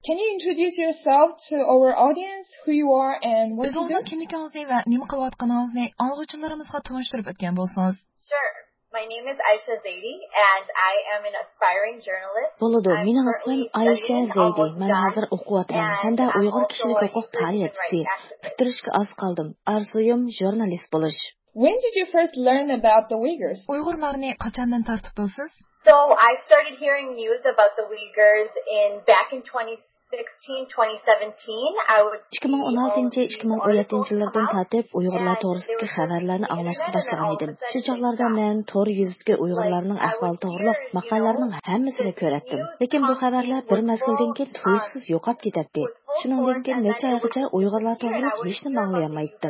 Can you introduce yourself to our audience, who you are and what you do? Özünüzün kimligingizni va nima qilayotganingizni anglag'uchilarimizga tunishtirib o'tgan bo'lsangiz. Sure. My name is Aisha Zaidi and I am an aspiring journalist. Bo'ladi. Mening ismim Aisha Zaidi. Men hozir o'qiyapman hamda Uyg'ur kishilik huquq tarixchisi. Bitirishga oz qoldim. Arzuyim jurnalist bo'lish. When did you first learn about the Uyghurs? Uyg'urlarni qachondan tartib bilsiz? So I started hearing news about the Uyghurs back in 2016-2017. I would 2016-2017 yillardan tartib Uyg'urlar to'g'risidagi xabarlarni anglashga boshlagan edim. Shu chaqlarda men to'r yuzidagi Uyg'urlarning ahvoli to'g'riliq maqolalarning hammasini ko'ratdim. Lekin bu xabarlar bir mezgildan keyin tuyuqsiz yo'qolib ketdi. Shuningdek, necha oygacha Uyg'urlar to'g'riliq hech nima anglayolmaydim.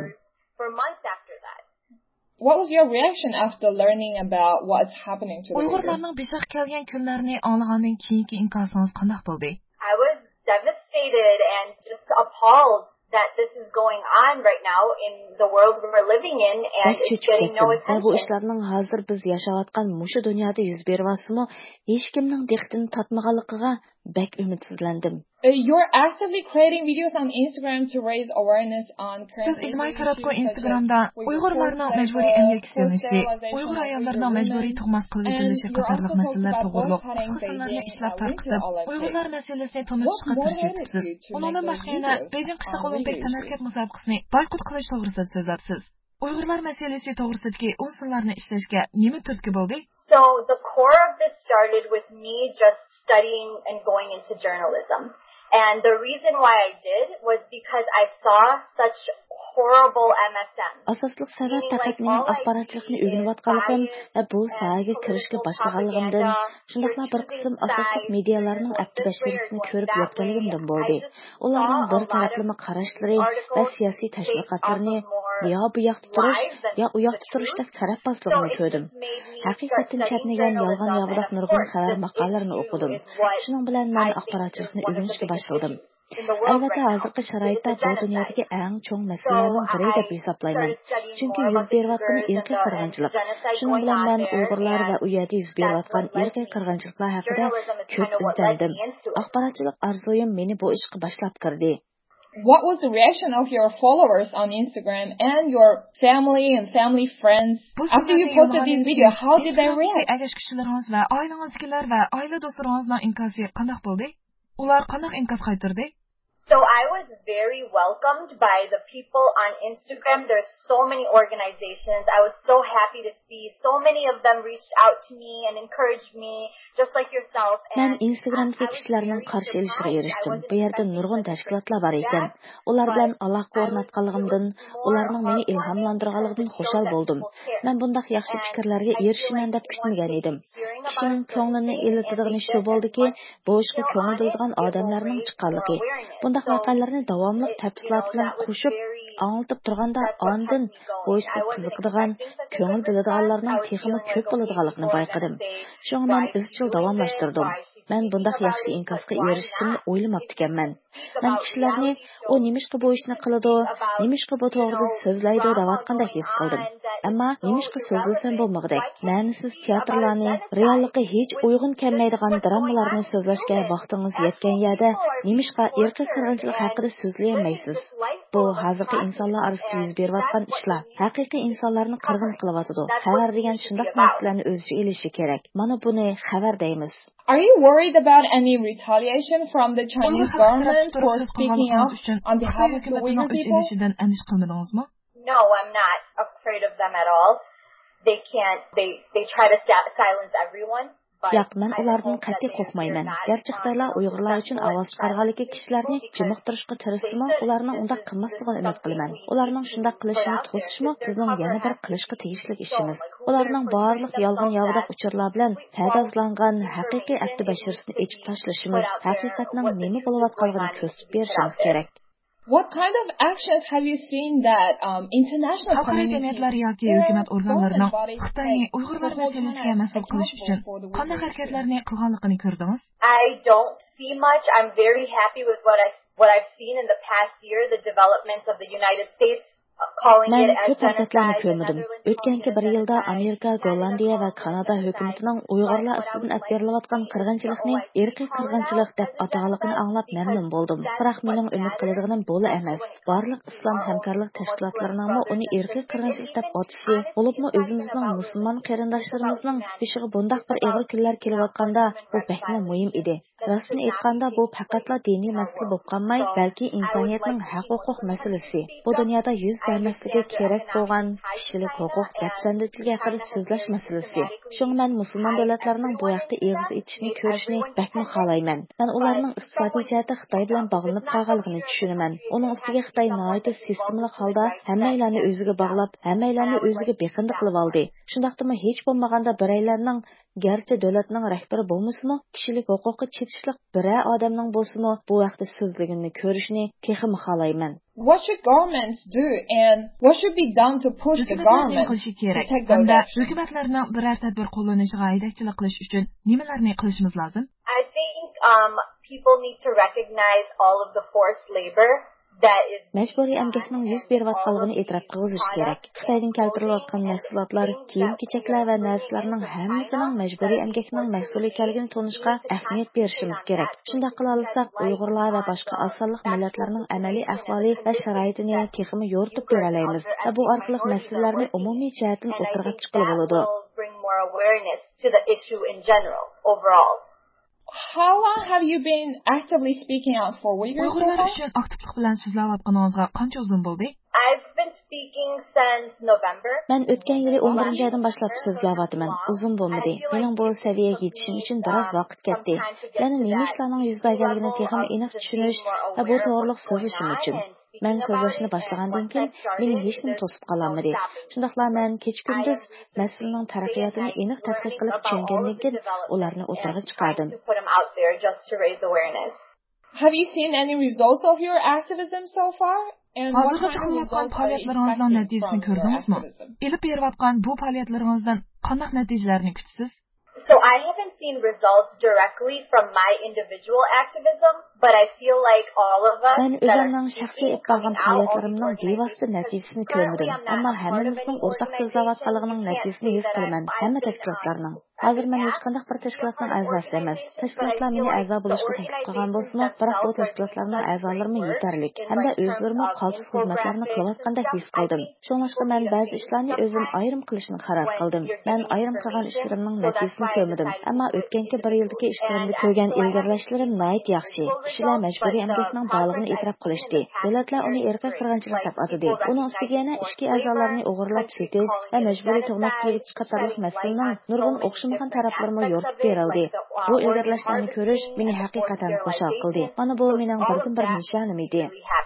What was your reaction after learning about what's happening to the Uyghurs? Uyg'urlarning beshaq kelgan kunlarini anglagandan keyingi inkasingiz qanday bo'ldi? I was devastated and just appalled that this is going on right now in the world we're living in and it's getting no attention. Bu ishlarning hozir biz yashayotgan mushu dunyoda yuz beryapsimi, hech kimning diqqatini tortmaganligiga bak umidsizlandim. You're actively creating videos on Instagram to raise awareness on Siz ijtimoiy tarafga Instagramda Uyg'urlarning majburiy emgak silinishi, Uyg'ur ayollarning majburiy tug'mas qilib o'tilishi qatorliq masalalar to'g'riliq qisqalarni ishlab tarqatib, Uyg'urlar masalasini tanitishga tirishibsiz. Undan boshqa yana Beijing qishloq olimpik tanaqqiyot musobaqasini boykot qilish to'g'risida so'zlabsiz. Uyg'urlar masalasi to'g'risidagi unsurlarni ishlashga nima turtki bo'ldi? So the core of this started with me just studying and going into journalism. And the reason why I did was because I saw such horrible MSM. Asosliq sabab faqat mening axborotchilikni o'rganayotganligim va bu sohaga kirishga boshlaganligimdan, shundaqla bir qism asosliq medialarning aktivlashtirilisini ko'rib yotganligimdan bo'ldi. Ularning bir taraflama qarashlari va siyosiy tashviqotlarini yo bu yoqda turish, yo u yoqda turishda tarafbozligini ko'rdim. Haqiqatan chatnagan yolg'on yo'g'liq nurg'un xabar maqolalarini o'qidim. Shuning bilan men axborotchilikni o'rganishga boshladim. Albatta, hozirgi sharoitda bu dunyodagi eng chong masalalarning biri deb hisoblayman. Chunki yuz berayotgan irqiy qirg'inchilik. Shuning bilan men Uyg'urlar va u yerda yuz berayotgan irqiy qirg'inchiliklar haqida ko'p izlandim. Axborotchilik orzuyim meni bu ishga boshlab kirdi. What was the reaction of your followers on Instagram and your family and family friends after you posted this video? How did they react? Agar kishilaringiz va oilangizdagilar va oila do'stlaringizning inkosi qanday bo'ldi? Ular qanday inkas qaytardi? So I was very welcomed by the people on Instagram. There's so many organizations. I was so happy to see so many of them reached out to me and encouraged me, just like yourself. Men Instagramdagi kishilarning qarshi elishiga erishdim. Bu yerda nurg'un tashkilotlar bor ekan. Ular bilan aloqa o'rnatganligimdan, ularning meni ilhomlantirganligidan xushal bo'ldim. Men bunday yaxshi fikrlarga erishiman deb kutmagan edim. Kishining ko'nglini elitadigan shu bo'ldiki, bu ishga ko'ngil biladigan odamlarning chiqqanligi. Bunday maqolalarni davomli tafsilot bilan qo'shib anglitib turganda ondan bu ishga qiziqadigan, ko'ngil biladiganlarning texmi ko'p bo'ladiganligini bayqadim. Shunga men izchil davomlashtirdim. Men bunday yaxshi inkasga erishishimni o'ylamabdi ekanman. Men kishilarni u nimishqa bu ishni qiladi, nimishqa bu to'g'rida so'zlaydi deyotgandek his qildim. Ammo nimishqa so'zlasam bo'lmag'idek, ma'nisiz teatrlarni, reallikka hech uyg'un kelmaydigan dramalarni so'zlashga vaqtingiz yetgan yerda nimishqa irqiy qirg'inchilik haqida so'zlayolmaysiz. Bu hozirgi insonlar orasida yuz berayotgan ishlar. Haqiqiy insonlarni qirg'in qilyotidi. Xabar degan shunday narsalarni o'ziga elishi kerak. Mana buni xabar deymiz. Are you worried about any retaliation from the Chinese government for speaking out on behalf of the Uyghur people? No, I'm not afraid of them at all. They try to silence everyone. Yo'q, men ulardan qat'iy qo'rqmayman. Garchi Xitoylar Uyg'urlar uchun ovoz chiqarganligi kishilarni jimiqtirishga tirishsa, ularning unda qilmasligini umid qilaman. Ularning shunday qilishini to'sishmi, bizning yana bir qilishga tegishli ishimiz. Ularning barliq yolg'on yo'g'liq uchurlar bilan ta'dazlangan haqiqiy akti bashirisini echib tashlashimiz, haqiqatning nima bo'layotganligini ko'rsatib berishimiz kerak. What kind of actions have you seen that international community yoki hukumat organlarining Xitoyni Uyg'urlar masalasiga mas'ul qilish uchun qanday harakatlarni qilganligini ko'rdingiz? I don't see much. I'm very happy with what I've seen in the past year, the developments of the United States Мен көп әрекетләрне көрмәдем. Өткәнге bir елда Америка, Голландия ва Канада хөкүмәтенең уйгырлар астыдан әтберлеп аткан кыргынчылыкны ирки кыргынчылык дип атаганлыгын аңлап мәмнүн булдым. Бирок минем өмет кылдыгым булы эмас. Барлык ислам хәмкәрлек тәшкилатларының уни ирки кыргынчылык дип атышы, булыпмы өзебезнең мусулман кырындашларыбызның бишиге бундак bir эгыр көннәр килеп атканда, бу бәкме мөһим иде. Рәсмән әйткәндә, бу фақатлы дини мәсьәлә булып калмай, бәлки инсаниятның хак-хукук мәсьәлесе. Бу дөньяда йөз бермәслеге кирәк булган кишилек хукук дәпсәндәчлеге хакында сүзләш мәсьәлесе. Шуңа мен мусулман дәүләтләрнең бу якты эгыз итишне күрешне бәкме халайман. Мен уларның икътисади җәһәте Хытай белән багланып калганлыгын төшенәмен. Оның үстигә Хытай наайты системалык халда һәммәйләрне өзигә баглап, һәммәйләрне өзигә бекынды кылып алды. Шундыктымы һеч булмаганда берәйләрнең Gerçi dövlətinin rəhbəri bolmasımı, kişilik hüquqı çetişlik birə adamның bolsımı, bu vaqtda sözlüyünü görüşünü teximi xalayman. What should governments do and what should be done to push the government to take those actions? Hökumətlərinin birər tədbir qo'llanışıga yetakchilik qilish uchun nimalarni qilishimiz lozim? I think people need to recognize all of the forced labor. Мәҗбүри әмгәкнең йөз берип атканлыгын итрaf кылгыз кирәк. Хитаендан килтереп аткан мәхсулатлар, кием-кичәкләр ва нәрсәләрнең һәммәсенең мәҗбүри әмгәкнең мәхсулы икәнлеген тонышка әһмият беришimiz кирәк. Шунда кыла алсак, уйгырлар ва башка асанлык милләтләрнең әмәли әхвалы ва шарайтын техимы йортып бирә алабыз. Бу аркылы мәсьәләләрне умуми җәһәттән утырга чыгылып булды. How long have you been actively speaking out for Uyghurs? Uyg'urlar uchun aktivlik bilan so'zlab atganingizga qancha uzun bo'ldi? I've been speaking since November. Мен өткән елы 11 айдан башлап сүзләп атымын. Узун булмады. Менің бу сәвиягә җитишим өчен бераз вакыт кетти. Яны немишләрнең йөздә гәлгенә тегим эник төшүнүш ва бу торлык сүзлешим өчен. Мен сүзләшне башлагандан кин мине һеч кем тосып каламады. Шундыйлар мен кеч көндүз мәсьәләнең тарафиятын эник тадқиқ кылып төшенгәннән кин уларны утырга чыгардым. Have you seen any results of your activism so far? Hozirgacha qilayotgan faoliyatlariңizning natijasini ko'rdingizmi? Elib berayotgan bu faoliyatlariңizdan qanday natijalarni kutasiz? So I haven't seen results directly from my individual activism, but I feel like all of us Мен үземнең шәхси итбаган фәалиятләремнең бевасты нәтиҗәсен күрмәдем. Әмма һәммәмезнең уртак сүзләп атканлыгының нәтиҗәсен хис кылам. Һәммә тәшкилатларның. Хәзер мен һеч кандай бер тәшкилатның әгъзасы эмас. Тәшкилатлар мине әгъза булышка тәклиф кылган булсымы, бирок бу тәшкилатларның әгъзаларымы җитәрлек. Һәм дә үзләренең калсыз хезмәтләрне кылып атканда хис кылдым. Шуңлашка мен бәзи эшләрне өзем айрым кылышны карар кылдым. Мен айрым кылган эшләремнең нәтиҗәсен көрмәдем. Әмма өткәнге bir елдагы эшләремне күргән илгәрләшләрем наит яхшы. Кешеләр мәҗбүри әмгәкнең барлыгын итрaf кылышты. Дәүләтләр уни иркә кыргынчылык дип атады. Уның үстигә яна ички әгъзаларны угырлап сетеш ва мәҗбүри тормыш кылып катарлык мәсьәләнең нургын окшымаган тарафларына йортып берилди. Бу илгәрләшләрне күреш мине хакыйкатан хушал кылды. Аны бу минең бер нишаным иде.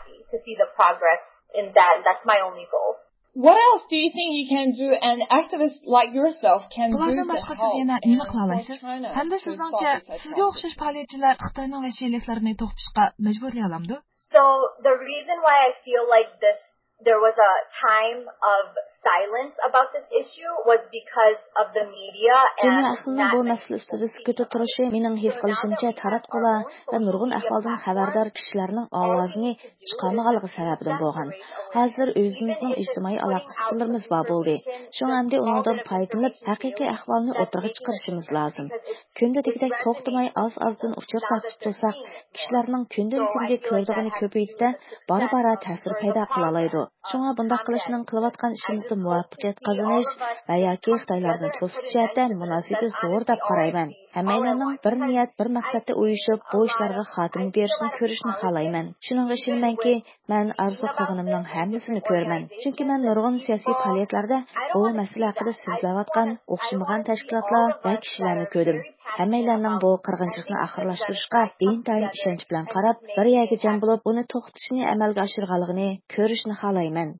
What else do you think you can do an activist like yourself can do to help? Һәм дә сезнеңчә, сезгә охшаш фәалиятчылар Хитаенның вәхшилекләрне токтышка мәҗбүрли аламды? So the reason why I feel like there was a time of silence about this issue was because of the media and бу мәсьәлә үстидә сүкүт торышы минең хис кылышымча тараткыла ва нургын әхвалдан хәбәрдар кешеләрнең авазын чыгармаганлыгы сәбәбеннән булган. Хәзер үзебезнең иҗтимаи алакаларыбыз бар булды. Шуңа әмди уныңдан файдаланып, хакыйкый әхвалны отырга чыгарышыбыз лазым. Көндә дигән токтымай аз-аздан учыр тартып турсак, кешеләрнең көндән-көнгә күрдегене көпәйтә, бара-бара тәсир пайда кыла алайды. Шуңа бунда кылышның кылып аткан эшебездә муваффакыять казаныш ва яки Хитайларны тосып җәһәттән мөнәсәбәте зур дип карыймын. Һәммәләрнең бер ният, бер максатта уешып, бу эшләргә хатым беришне күрешне халаймын. Шуның өчен мәнки мен арзу кылганымның һәммәсен күрмән. Чөнки мен нургын сиясәт фәалиятләрдә бу мәсьәлә хакында сүзләп аткан охшымаган тәшкилатлар ва кешеләрне күрдем. Һәммәләрнең бу кыргынчылыкны ахырлаштырышка интайын ишенч белән карап, бер ягы җан булып, уны токтышны әмәлгә ашырганлыгын күрешне халаймын.